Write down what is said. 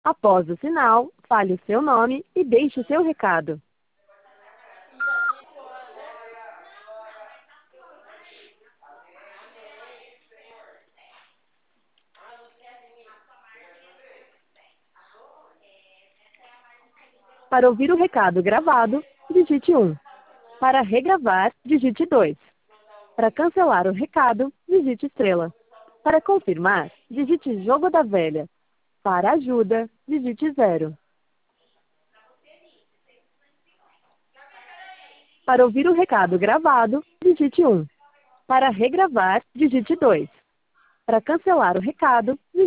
Após o sinal, fale o seu nome e deixe o seu recado. Para ouvir o recado gravado, digite 1. Para regravar, digite 2. Para cancelar o recado, digite estrela. Para confirmar, digite jogo da velha. Para ajuda, digite 0. Para ouvir o recado gravado, digite 1. Para regravar, digite 2. Para cancelar o recado,